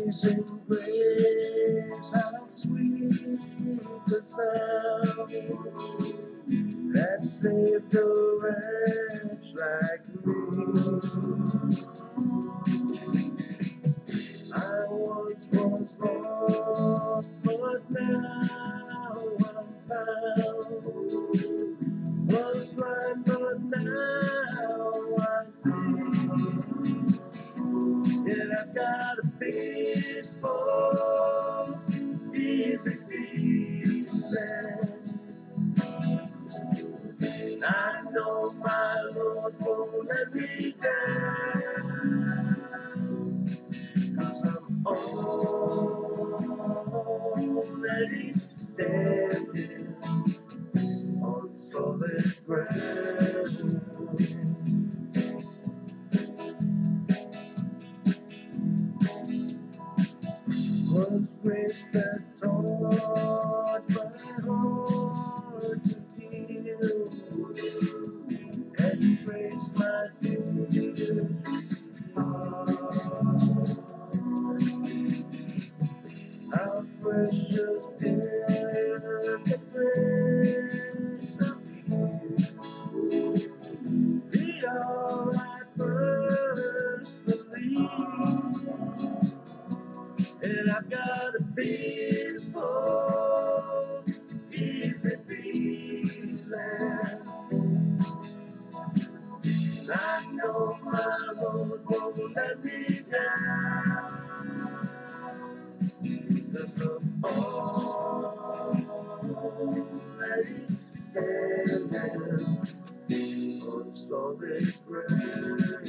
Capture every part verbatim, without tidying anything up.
Amazing grace, how sweet the sound that saved a wretch like me. I once was lost, but now I'm found. Was blind, but now I see. And I've got a peaceful, easy feeling. I know my Lord won't let me down, 'cause I'm already standing on solid ground. Was grace that taught my heart to deal, and grace my fears. How precious did the grace appear, the hour I first believed. And I've got a peaceful, easy feeling. I know my Lord won't let me down, 'cause I'm already standing on solid ground.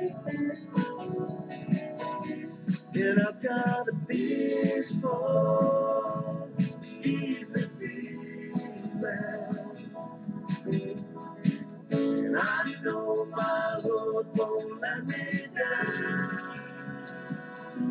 And I've got a peaceful,